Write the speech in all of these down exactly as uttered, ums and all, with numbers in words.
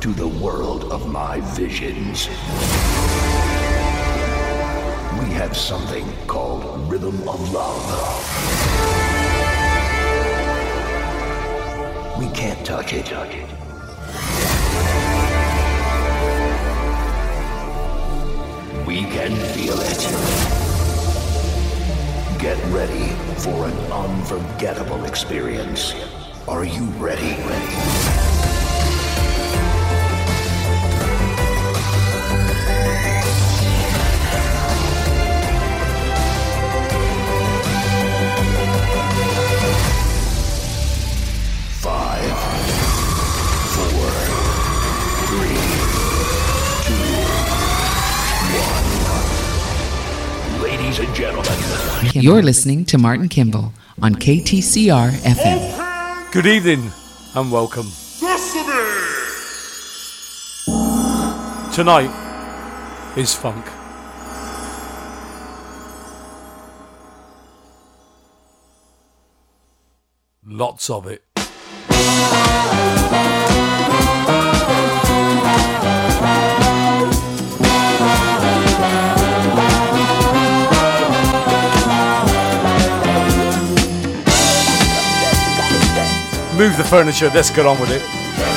to the world of my visions. We have something called Rhythm of Love. We can't touch it. We can feel it. Get ready for an unforgettable experience. Are you ready? Five, four, three, two, one. Ladies and gentlemen, you're listening to Martin Kimball on K T C R F M. Good evening and welcome. Tonight is funk. Lots of it. Move the furniture, let's get on with it.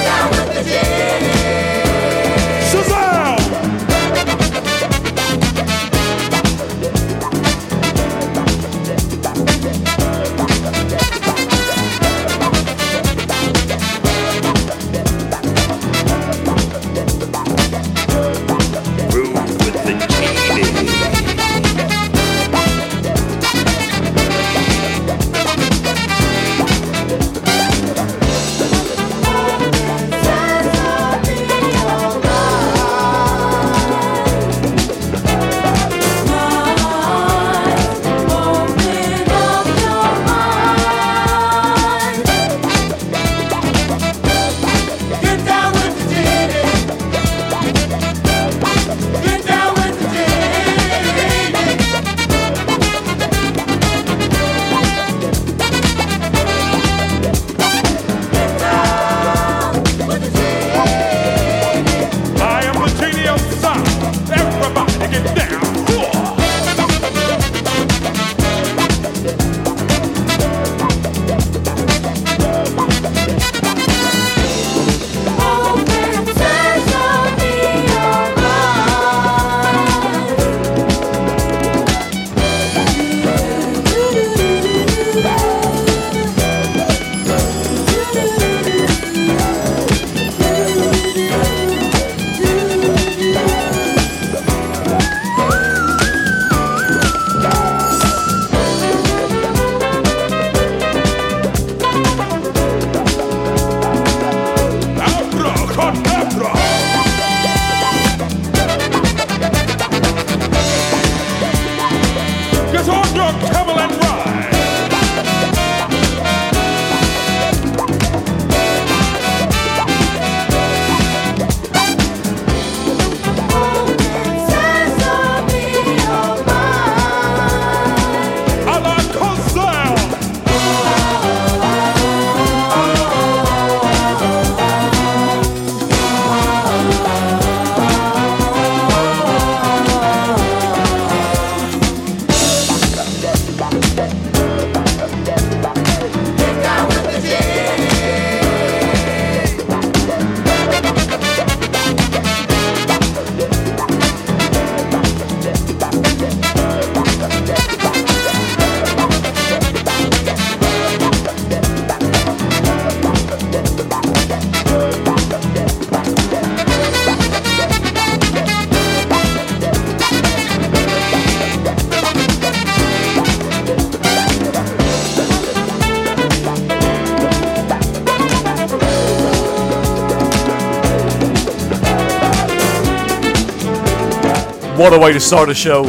What a way to start a show.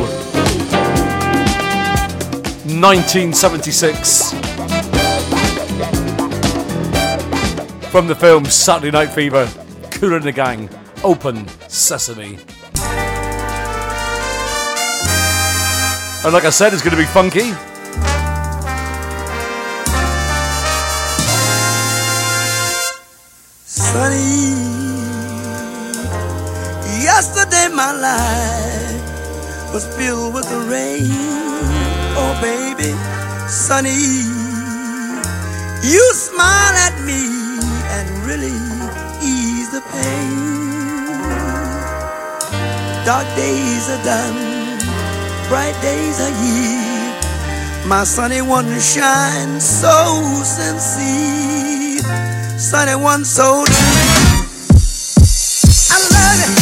nineteen seventy-six. From the film Saturday Night Fever, Kool and the Gang, Open Sesame. And like I said, it's going to be funky. Sunny Yesterday my life was filled with the rain. Oh baby, sunny, you smile at me and really ease the pain. Dark days are done, bright days are here. My sunny one shines so sincere, sunny one so true. I love it.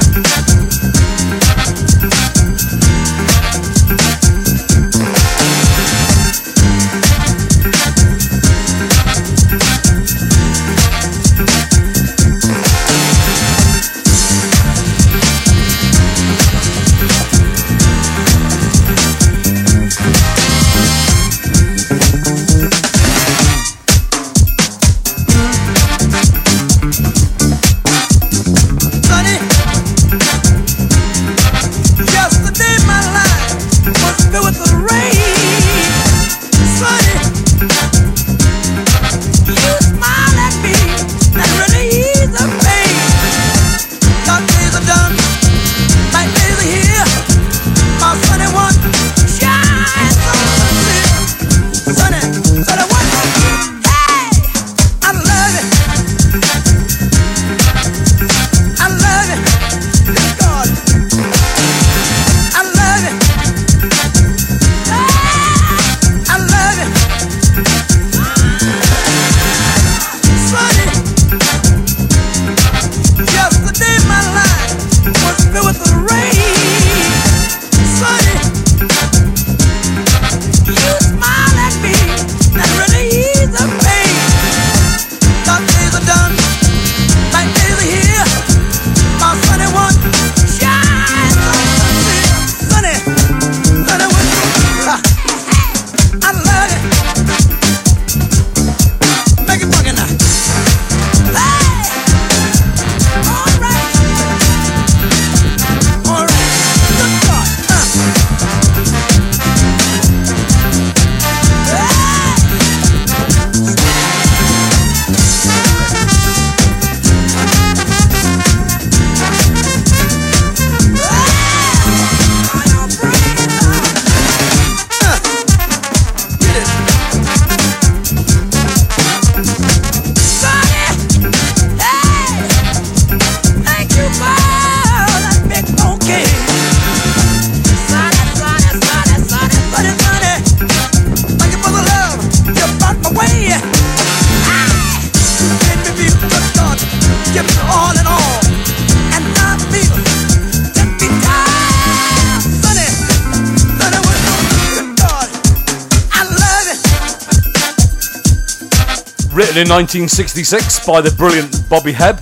Written in nineteen sixty-six by the brilliant Bobby Hebb.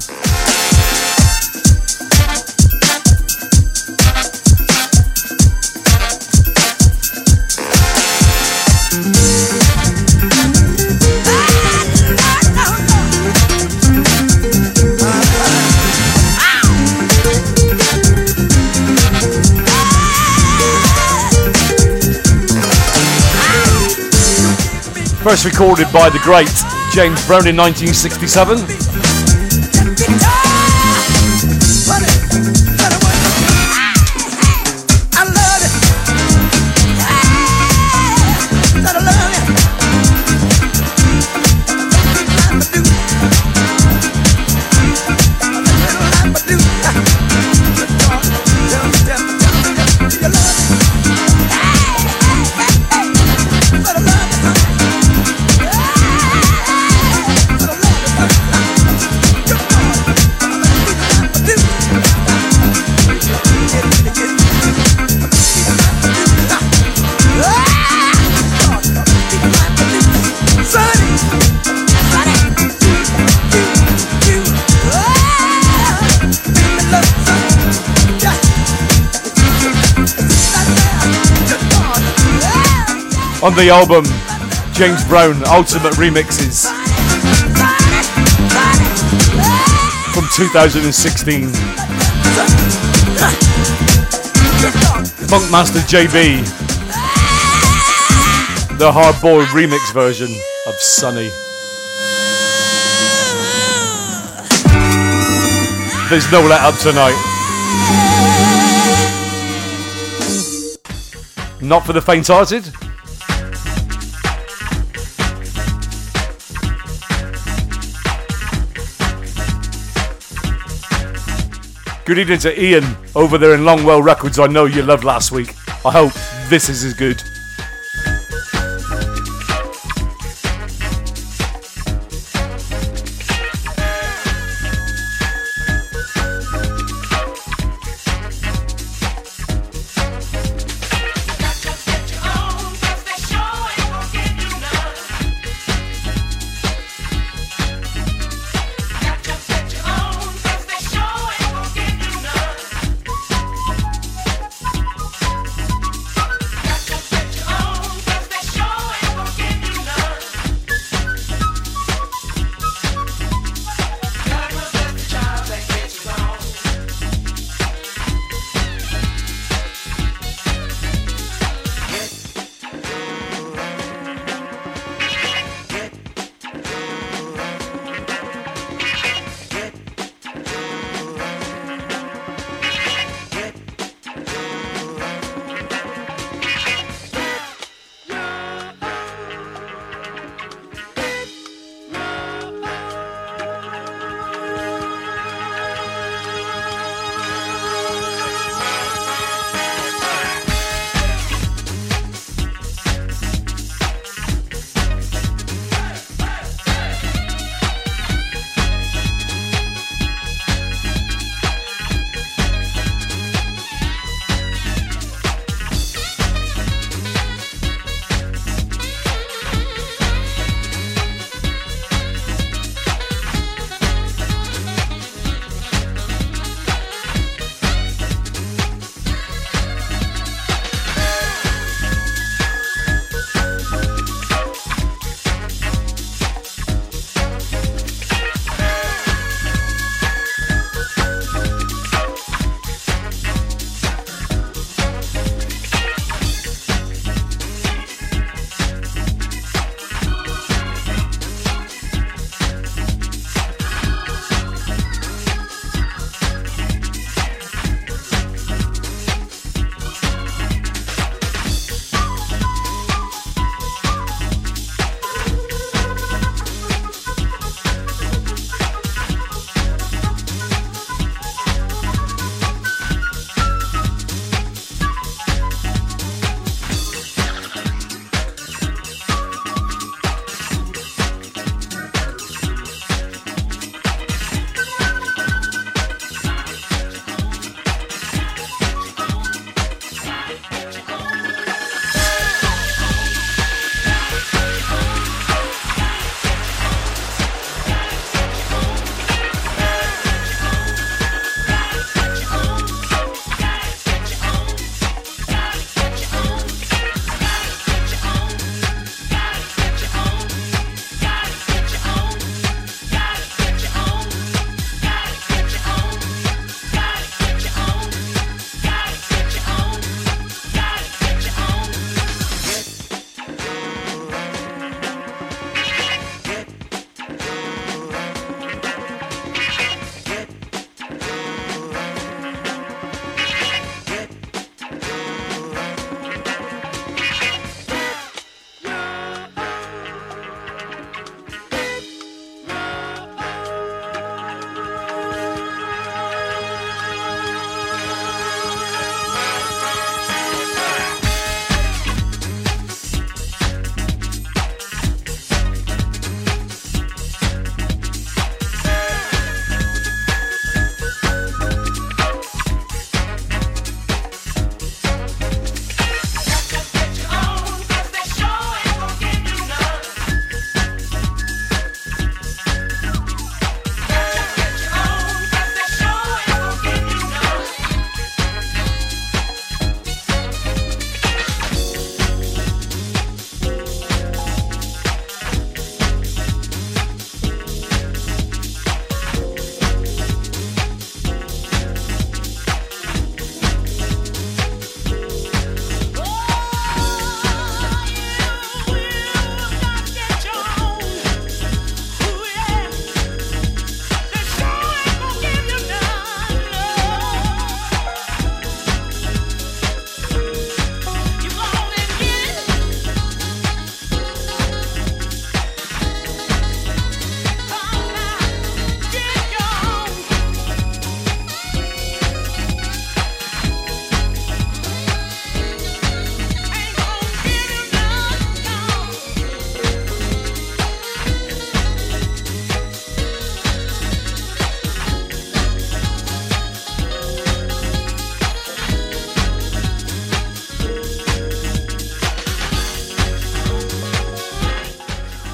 First recorded by the great James Brown in nineteen sixty-seven. On the album, James Brown Ultimate Remixes from two thousand sixteen. Funkmaster J B, the hard-boiled remix version of Sunny. There's no let up tonight. Not for the faint-hearted. Good evening to Ian over there in Longwell Records. I know you loved last week. I hope this is as good.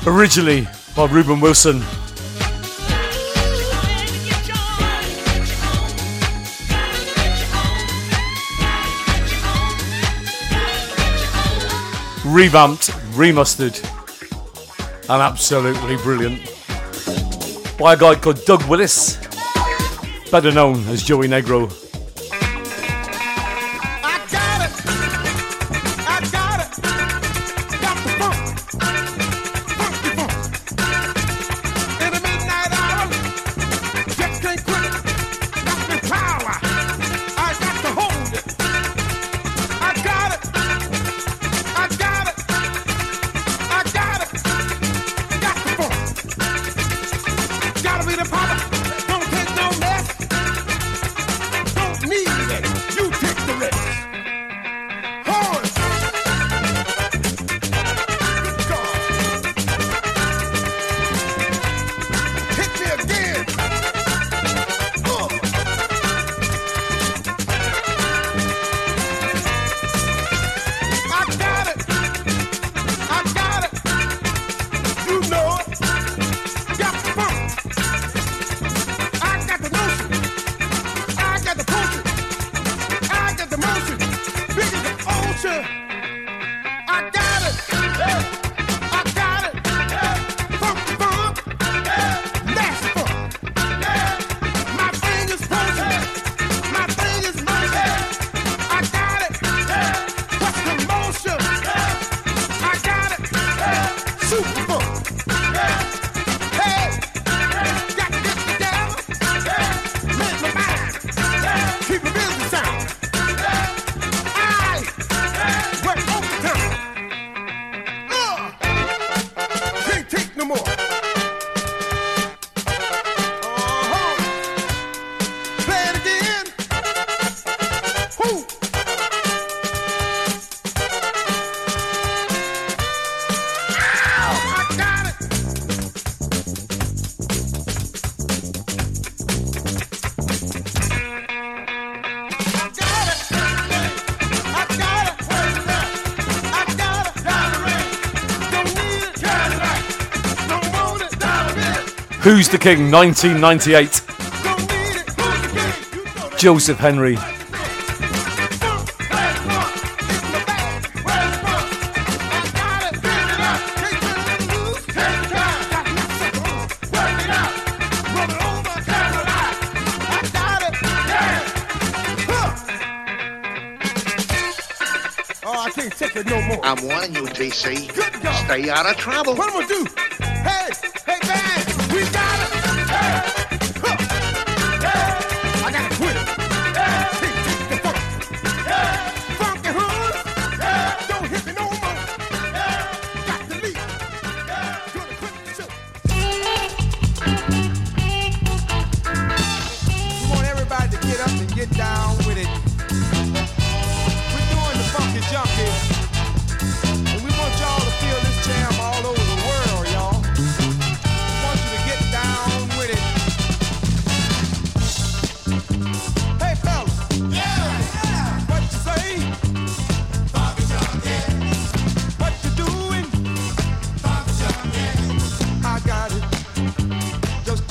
Originally by Reuben Wilson. Revamped, remastered, and absolutely brilliant by a guy called Doug Willis, better known as Joey Negro. Who's the King, nineteen ninety-eight. Joseph Henry. I'm warning you, J C. Stay out of trouble. What am I gonna do? Hey, hey, man, we got it. Hey, huh. Hey, I gotta quit it. Hey, take the funk. Hey, funky hood. Hey, don't hit me no more. Hey, got to leave. Hey, gonna quit the show. We want everybody to get up and get down with it. We're doing the funky junkie. Y'all to feel this jam all over the world, y'all. I want you to get down with it. Hey, fellas. Yeah, yeah. What you say? Funky junkie. What you doing? Funky junkie. I got it. Just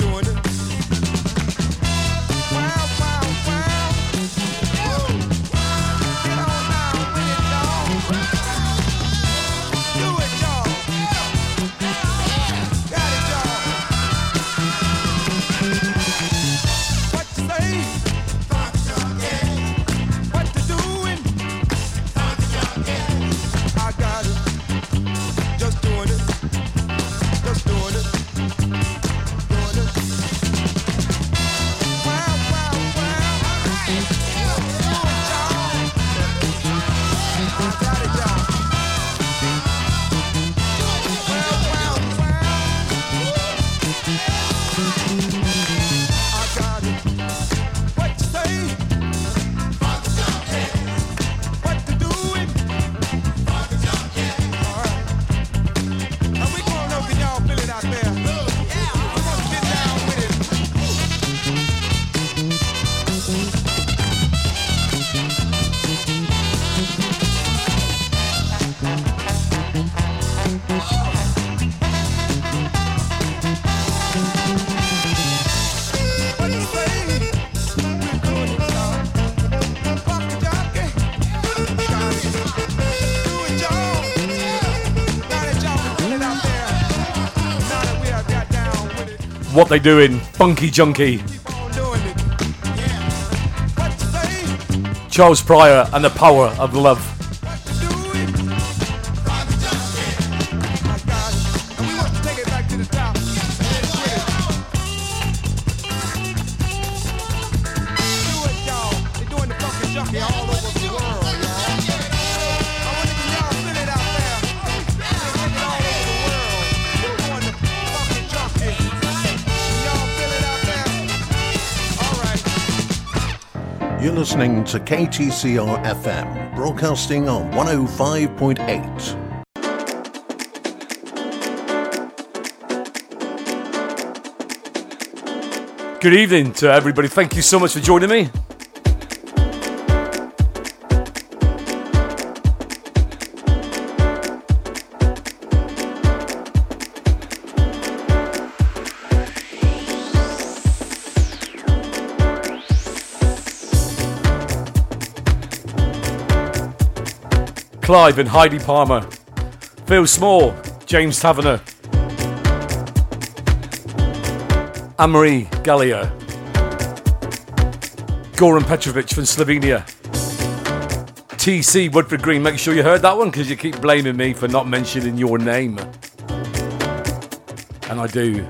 What They Doing, Funky Junkie. Charles Pryor and the Power of Love. You're listening to K T C R F M, broadcasting on one oh five point eight. Good evening to everybody. Thank you so much for joining me. Clive and Heidi Palmer, Phil Small, James Taverner, Anne-Marie Gallia, Goran Petrovic from Slovenia, T C Woodford Green. Make sure you heard that one because you keep blaming me for not mentioning your name. And I do.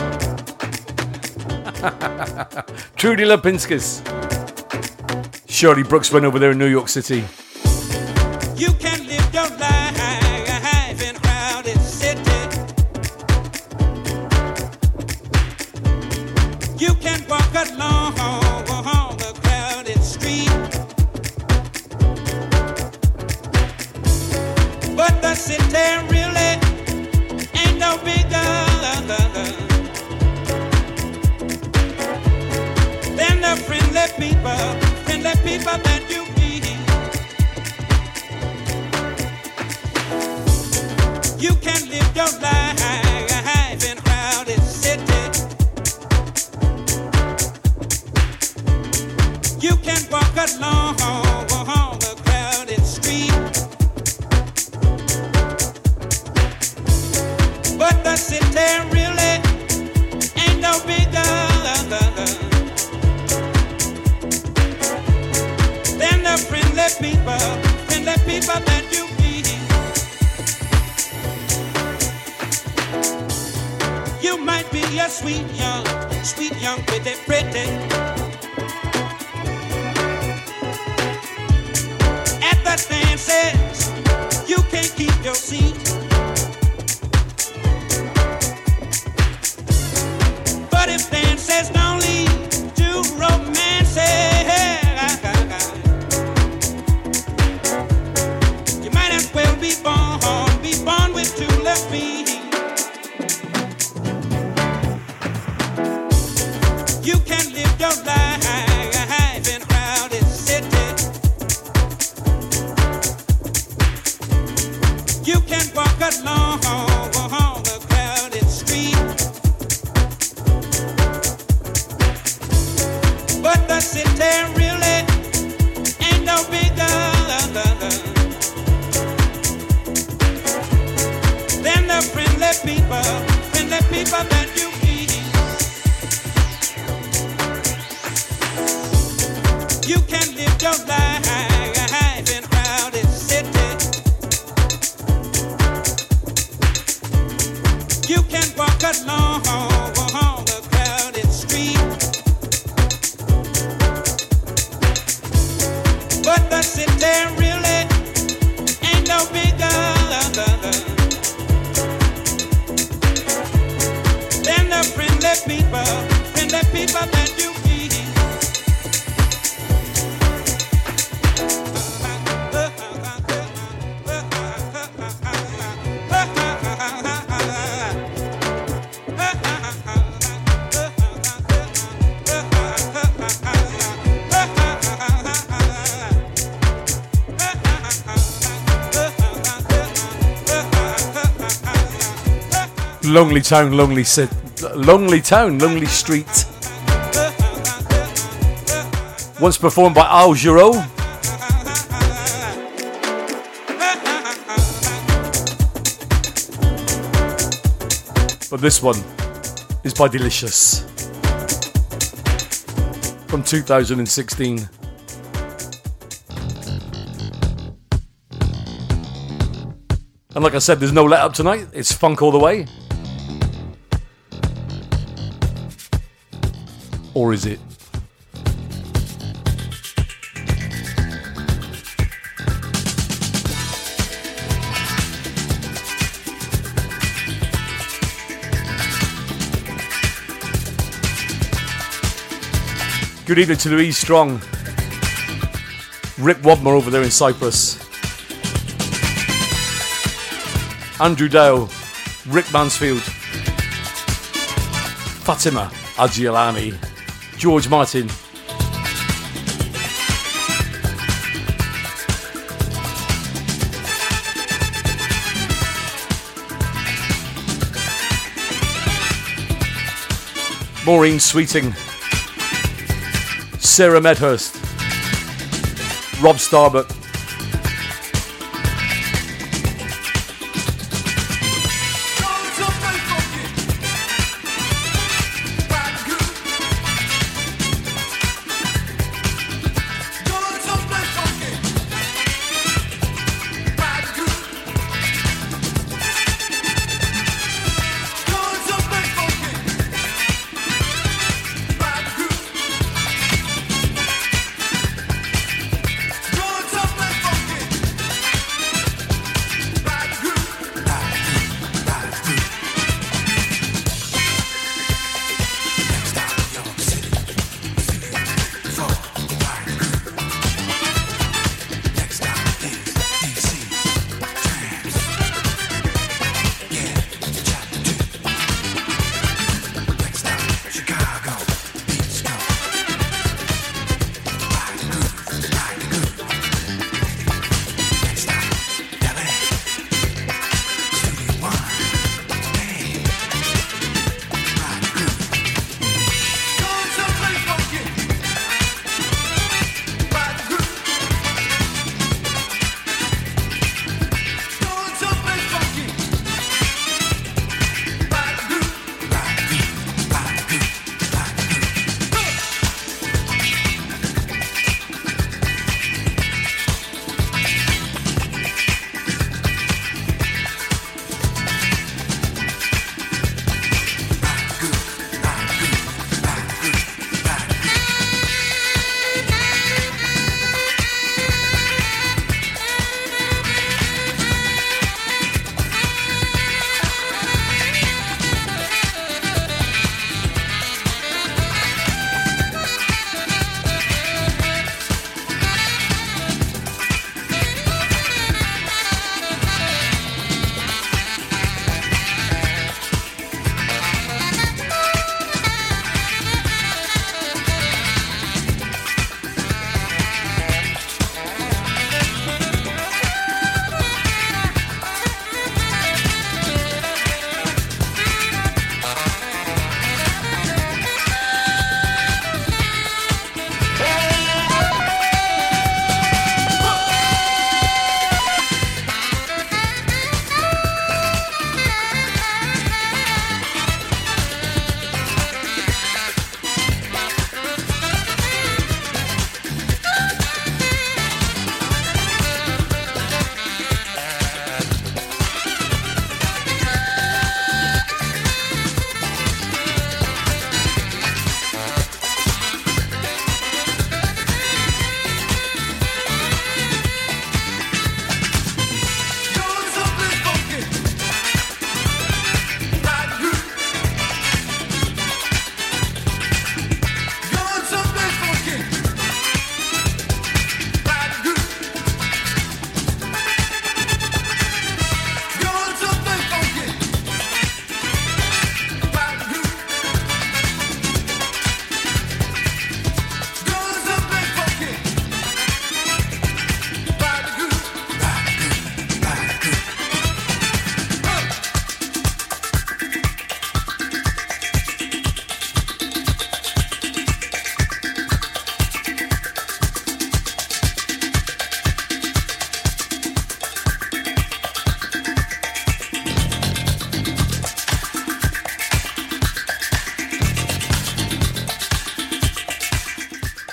Trudy Lipinskis, Shirley Brooks went over there in New York City. You can live your life in a crowded city. You can walk along the crowded street. But the city really ain't no bigger than the friendly people, friendly people that you meet. You can live your life in a crowded city. You can walk along the crowded street. But the city really ain't no bigger than the friendly people, friendly people that you meet. You might be a sweet young, sweet young, pretty, pretty. At the dances, you can't keep your seat. But if dances don't lead to romance, you might as well be born, be born with two left feet. You can live your life in a crowded city. You can walk along the crowded street. But the city really ain't no bigger than the friendly people, friendly people that you meet. You can live your life in a crowded city. You can walk along the crowded street. But the city really ain't no bigger than the friendly people, friendly people that you meet. Lonely Town, Lonely Sit, Lonely Town, Lonely Street. Once performed by Al Jarreau. But this one is by Delicious from two thousand sixteen. And like I said, there's no let up tonight. It's funk all the way. Or is it? Good evening to Louise Strong, Rick Wadmer over there in Cyprus, Andrew Dale, Rick Mansfield, Fatima Agiolani, George Martin, Maureen Sweeting, Sarah Medhurst, Rob Starbuck, Don't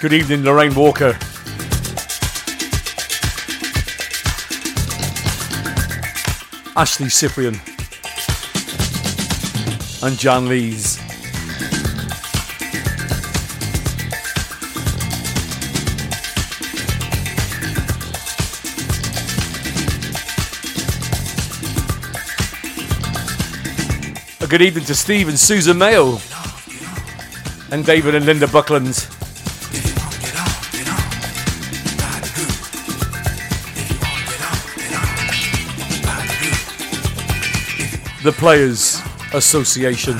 Good evening, Lorraine Walker. Ashley Cyprian. And Jan Lees. A good evening to Steve and Susan Mayo. And David and Linda Buckland. The Players Association.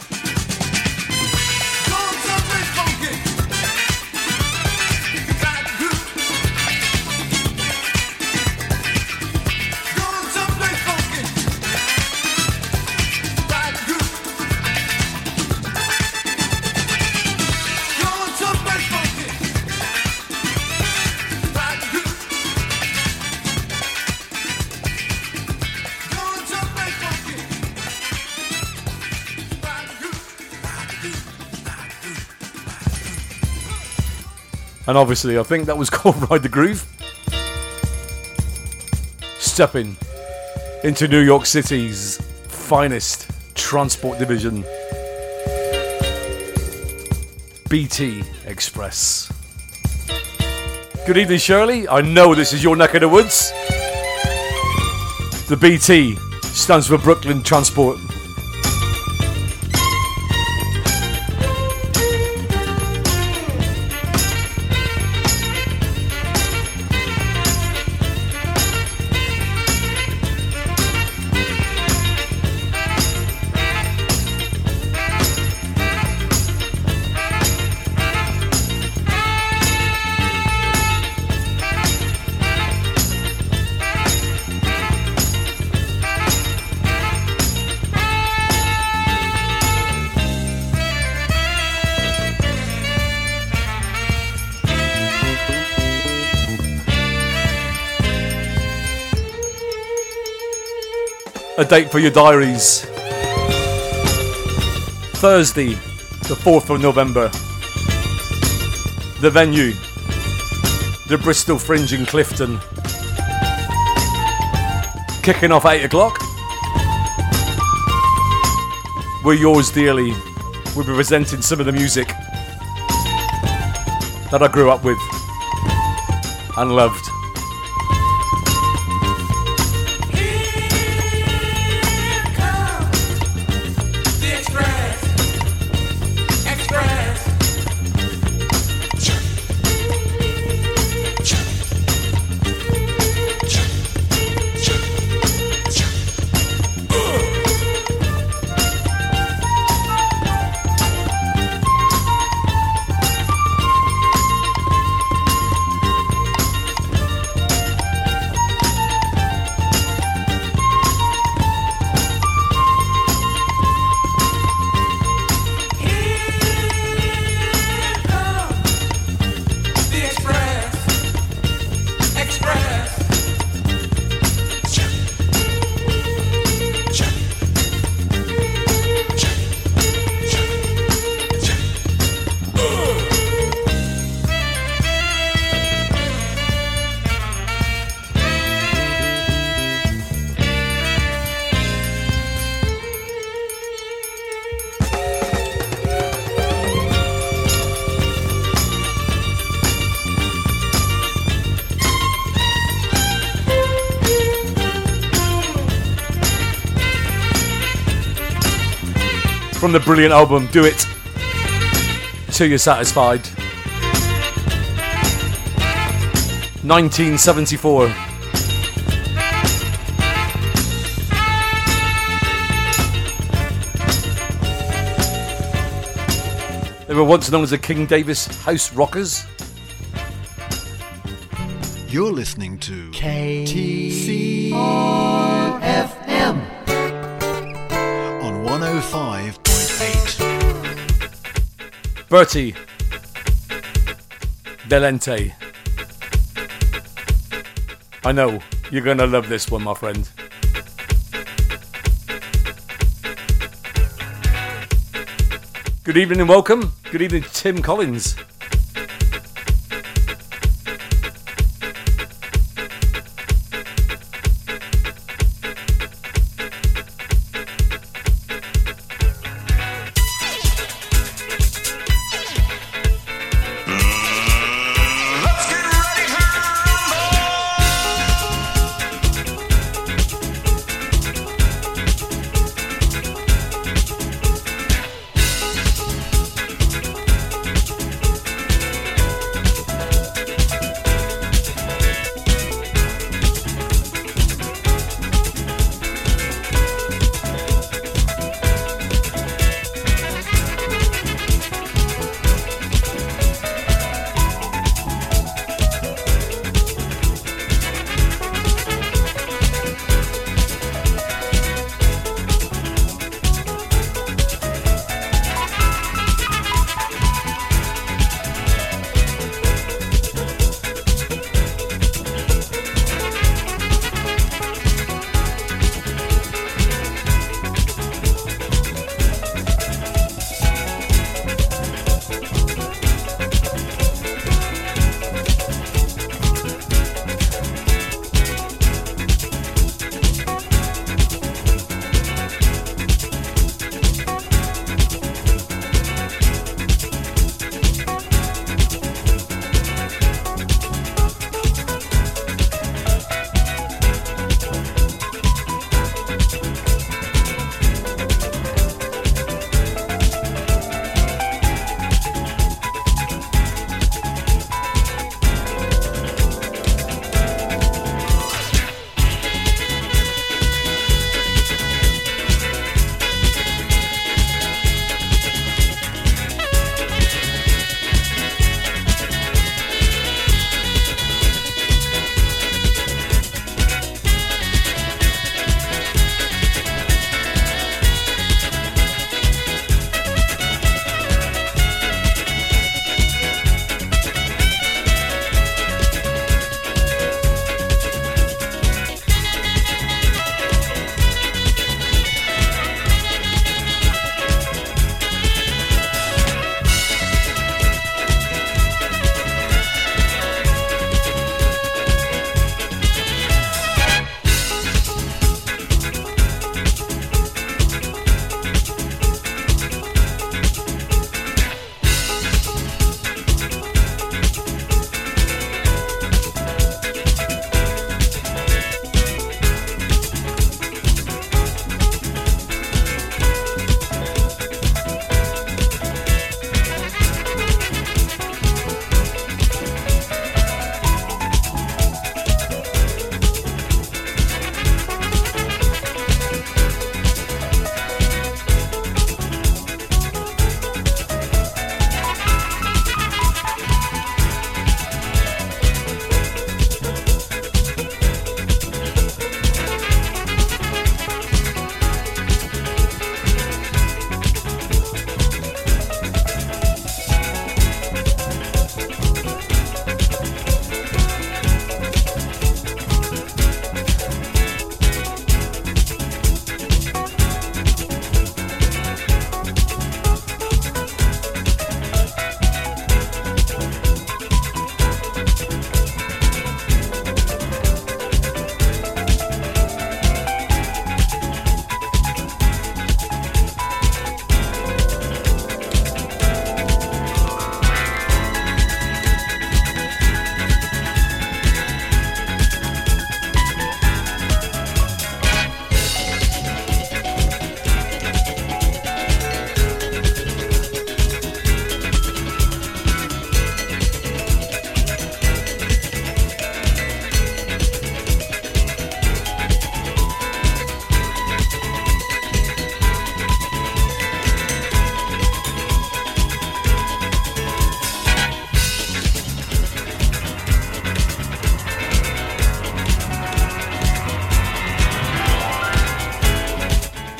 And obviously, I think that was called Ride the Groove. Stepping into New York City's finest transport division, B T Express. Good evening, Shirley. I know this is your neck of the woods. The B T stands for Brooklyn Transport. A date for your diaries. Thursday, the fourth of November. The venue, the Bristol Fringe in Clifton. Kicking off eight o'clock. We're yours dearly. We'll be presenting some of the music that I grew up with and loved. From the brilliant album Do It Till You're Satisfied, nineteen seventy-four. They were once known as the King Davis House Rockers. You're listening to K T C R F M on one oh five point eight. Bertie Delente. I know, you're gonna love this one, my friend. Good evening and welcome. Good evening, Tim Collins.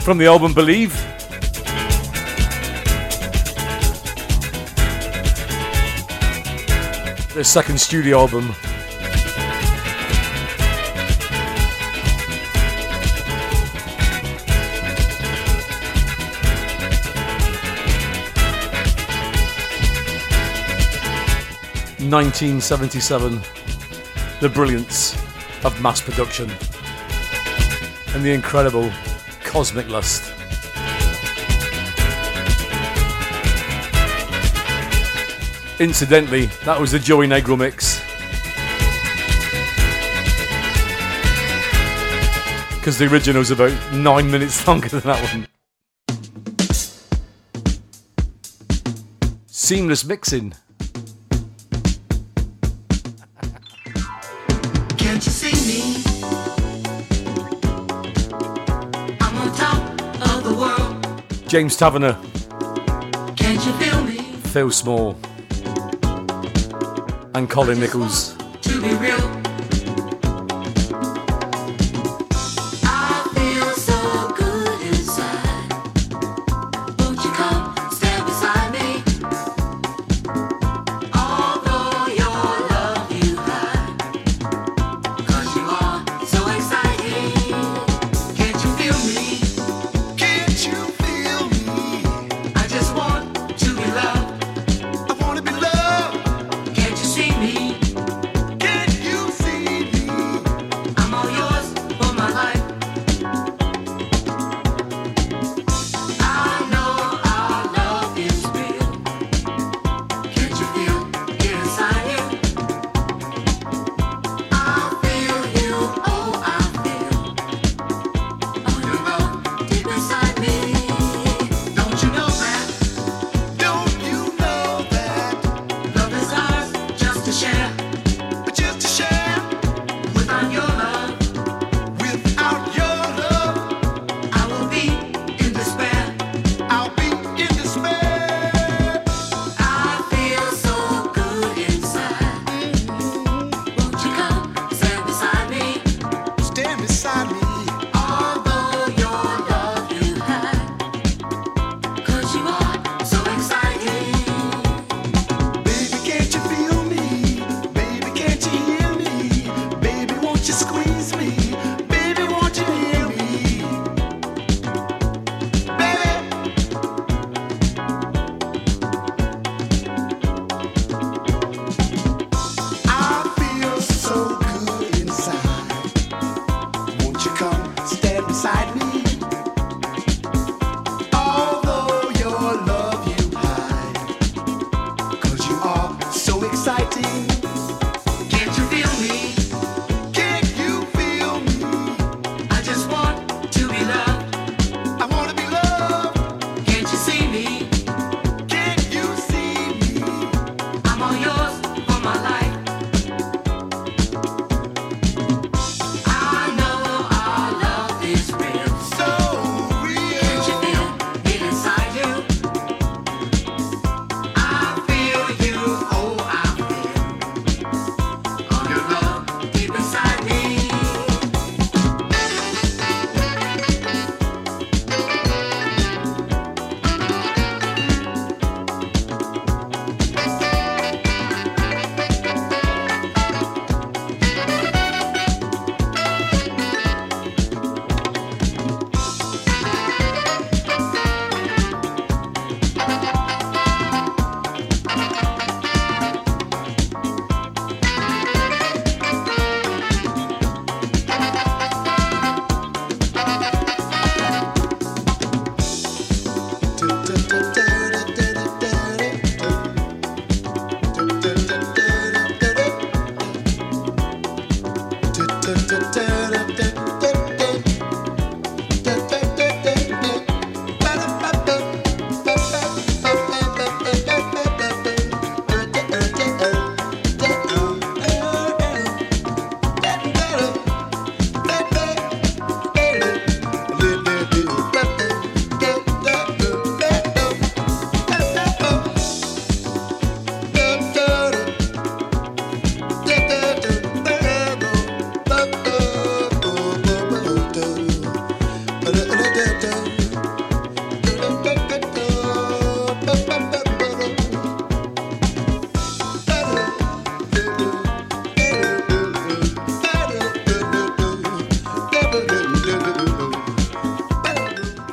From the album Believe. Their second studio album. nineteen seventy-seven. The brilliance of mass production and the incredible cosmic lust. Incidentally, that was the Joey Negro mix. Because the original was about nine minutes longer than that one. Seamless mixing. Can't you see me? I'm on top of the world. James Taverner. Can't you feel me? Phil Small. And Colin Nichols. To be real, I feel so good inside. Won't you come stand beside me? Although your love you hide, 'cause you are so exciting. Can't you feel me? Can't you feel me? I just want to be loved. I want to be loved. Can't you see me? Can't you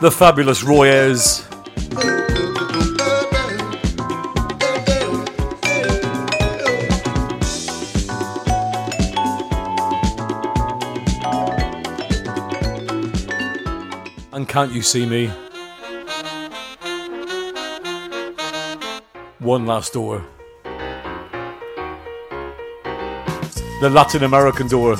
The fabulous Roy Ayers. And Can't You See Me? One Last Door. The Latin American Door.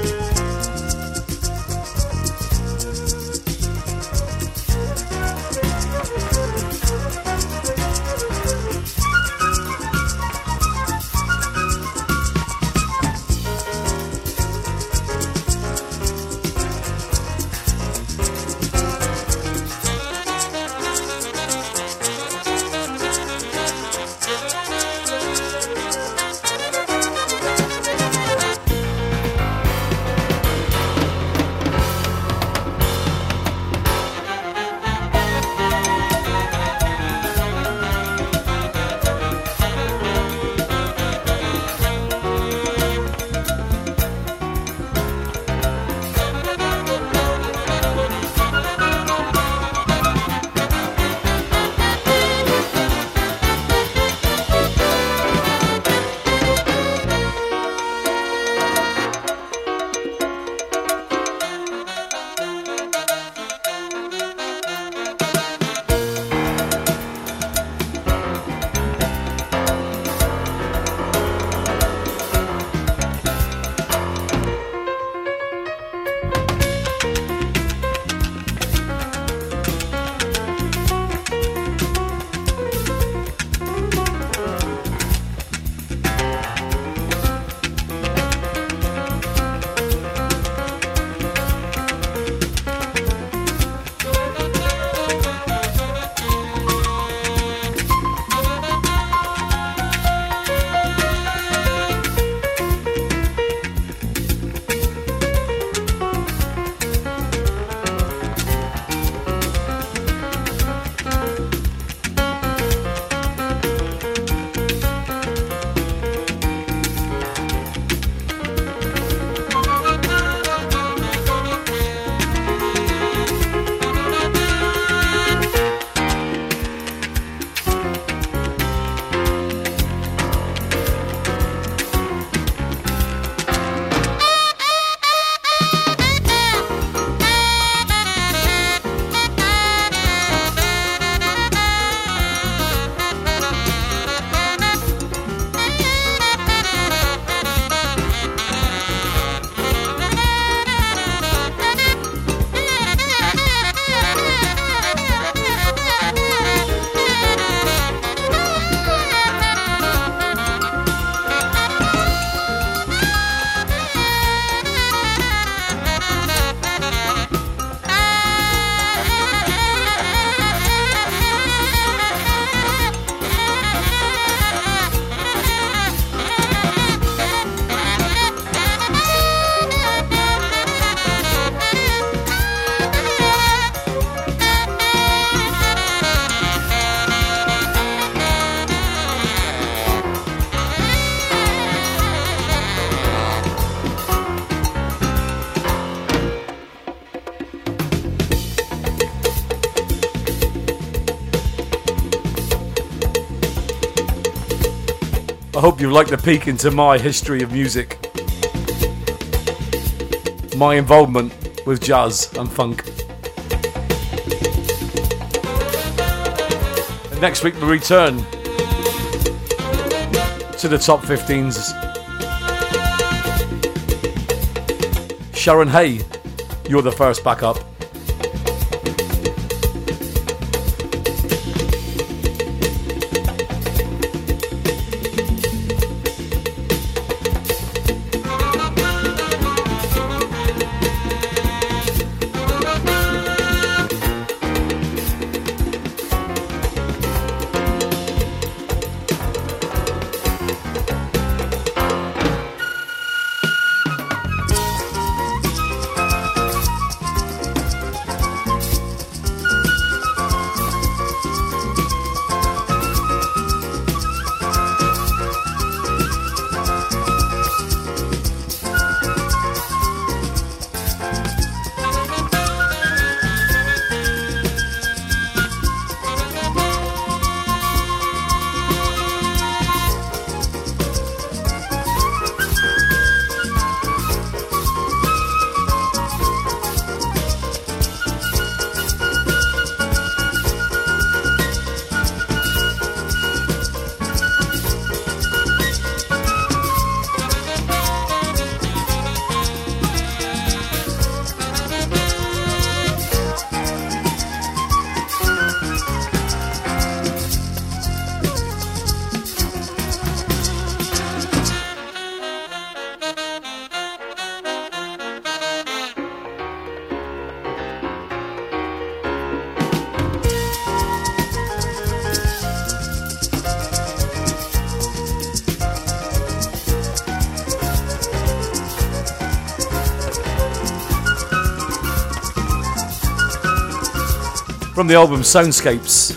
I hope you like the peek into my history of music, my involvement with jazz and funk. And next week we return to the top fifteens. Sharon Hay, you're the first back up. from the album Soundscapes.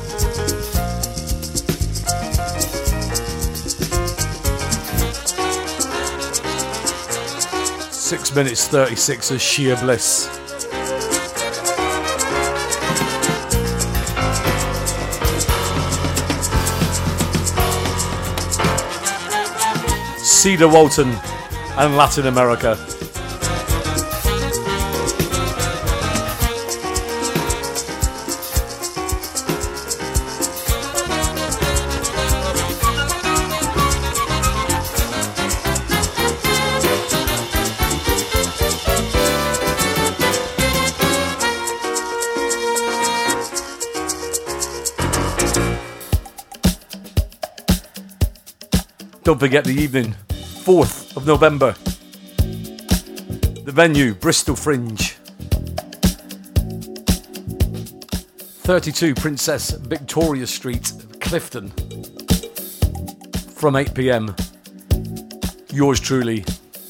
Six minutes thirty-six of sheer bliss. Cedar Walton and Latin America. Don't forget the evening, fourth of November. The venue, Bristol Fringe. thirty-two Princess Victoria Street, Clifton. From eight p.m. Yours truly.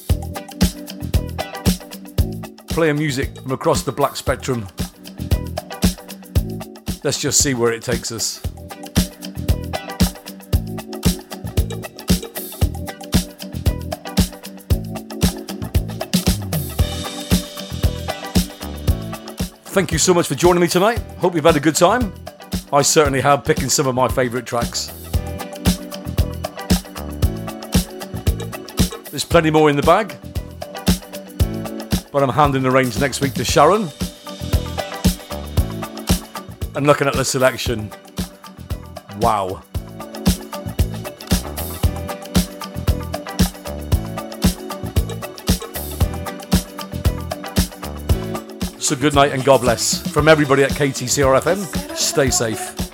Playing music from across the black spectrum. Let's just see where it takes us. Thank you so much for joining me tonight. Hope you've had a good time. I certainly have, picking some of my favourite tracks. There's plenty more in the bag, but I'm handing the reins next week to Sharon. And looking at the selection, wow. So good night and God bless. From everybody at K T C R F M, stay safe.